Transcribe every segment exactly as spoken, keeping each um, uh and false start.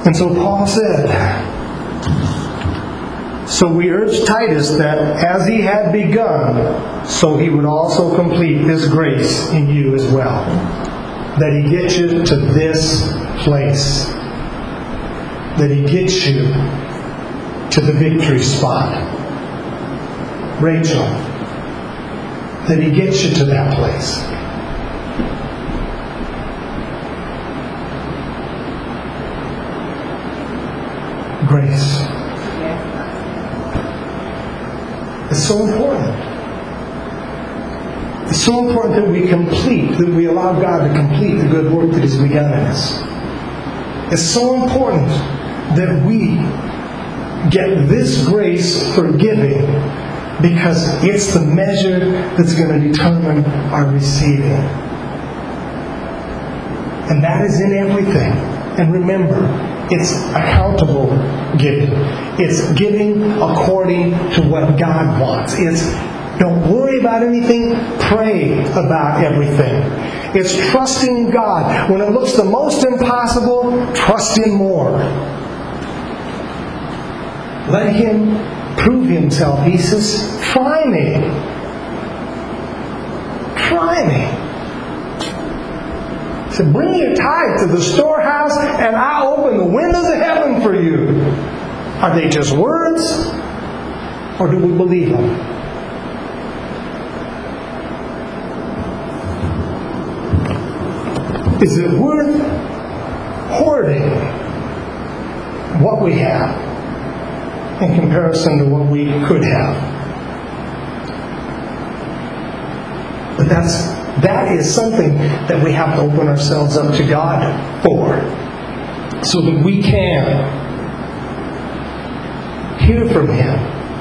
And so Paul said, so we urge Titus that as he had begun, so he would also complete this grace in you as well. That he gets you to this place. That he gets you to the victory spot. Rachel, that he gets you to that place. Grace. It's so important. It's so important that we complete, that we allow God to complete the good work that He's begun in us. It's so important that we get this grace for giving, because it's the measure that's going to determine our receiving. And that is in everything. And remember, it's accountable giving. It's giving according to what God wants. It's don't worry about anything, pray about everything. It's trusting God. When it looks the most impossible, trust Him more. Let Him prove Himself. He says, try me. Try me. He said, bring your tithe to the storehouse and I'll open the windows of heaven for you. Are they just words? Or do we believe them? Is it worth hoarding what we have in comparison to what we could have? But that's that is something that we have to open ourselves up to God for, so that we can hear from Him,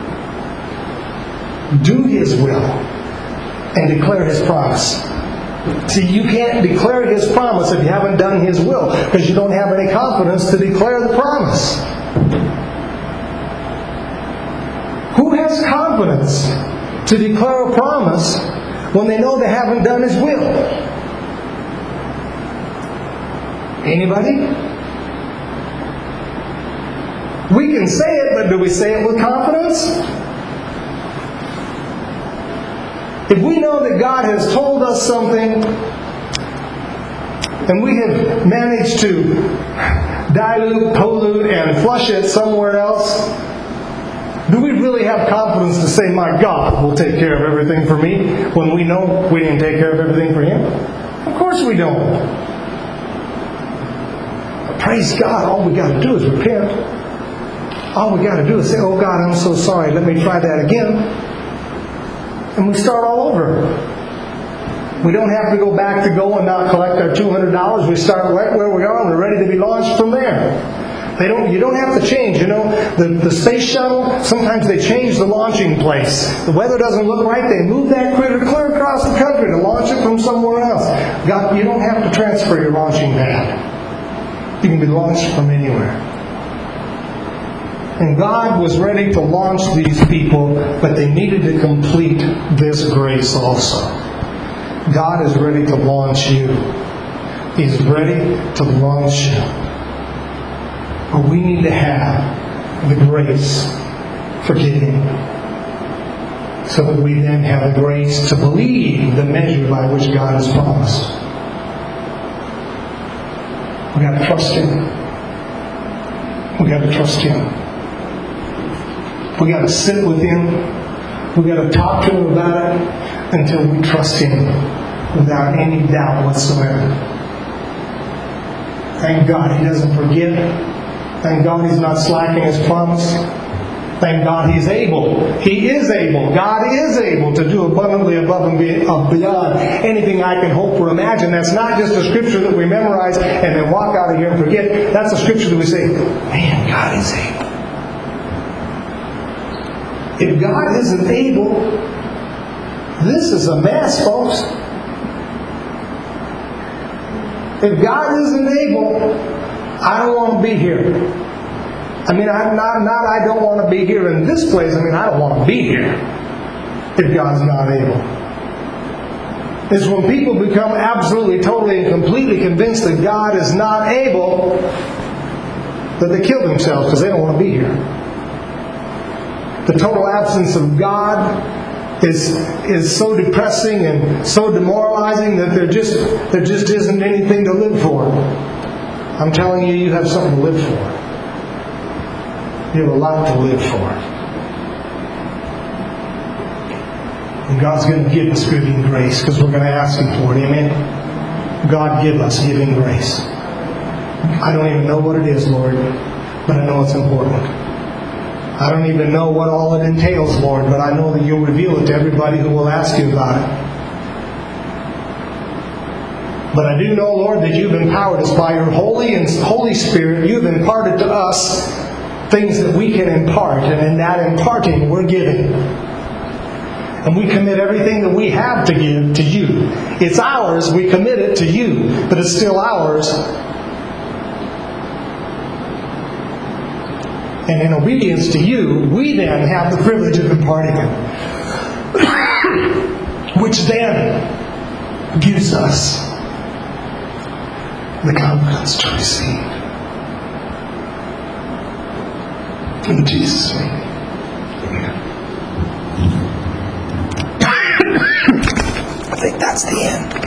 do His will, and declare His promise. See, you can't declare His promise if you haven't done His will, because you don't have any confidence to declare the promise. Who has confidence to declare a promise when they know they haven't done His will? Anybody? We can say it, but do we say it with confidence? If we know that God has told us something, and we have managed to dilute, pollute, and flush it somewhere else, do we really have confidence to say, my God will take care of everything for me, when we know we didn't take care of everything for Him? Of course we don't. But praise God, all we got to do is repent. All we got to do is say, oh God, I'm so sorry, let me try that again. And we start all over. We don't have to go back to go and not collect our two hundred dollars. We start right where we are and we're ready to be launched from there. They don't. You don't have to change. You know, the, the space shuttle, sometimes they change the launching place. The weather doesn't look right. They move that critter clear across the country to launch it from somewhere else. God, you don't have to transfer your launching pad. You can be launched from anywhere. And God was ready to launch these people, but they needed to complete this grace also. God is ready to launch you. He's ready to launch you. But we need to have the grace for giving, so that we then have the grace to believe the measure by which God has promised. We've got to trust Him. We've got to trust Him. We got to sit with Him. We got to talk to Him about it until we trust Him without any doubt whatsoever. Thank God He doesn't forget. Thank God He's not slacking His promise. Thank God He's able. He is able. God is able to do abundantly above and beyond anything I can hope or imagine. That's not just a scripture that we memorize and then walk out of here and forget. That's a scripture that we say, man, God is able. If God isn't able, this is a mess, folks. If God isn't able, I don't want to be here. I mean, I'm not, not I don't want to be here in this place. I mean, I don't want to be here if God's not able. It's when people become absolutely, totally, and completely convinced that God is not able, that they kill themselves because they don't want to be here. The total absence of God is is so depressing and so demoralizing that there just there just isn't anything to live for. I'm telling you, you have something to live for. You have a lot to live for. And God's going to give us giving grace because we're going to ask Him for it. Amen? God, give us giving grace. I don't even know what it is, Lord, but I know it's important. I don't even know what all it entails, Lord, but I know that You'll reveal it to everybody who will ask You about it. But I do know, Lord, that You've empowered us by Your Holy and Holy Spirit. You've imparted to us things that we can impart, and in that imparting, we're giving. And we commit everything that we have to give to You. It's ours, we commit it to You, but it's still ours. And in obedience to You, we then have the privilege of imparting it. Which then gives us the confidence to receive. In Jesus' name. Amen. I think that's the end.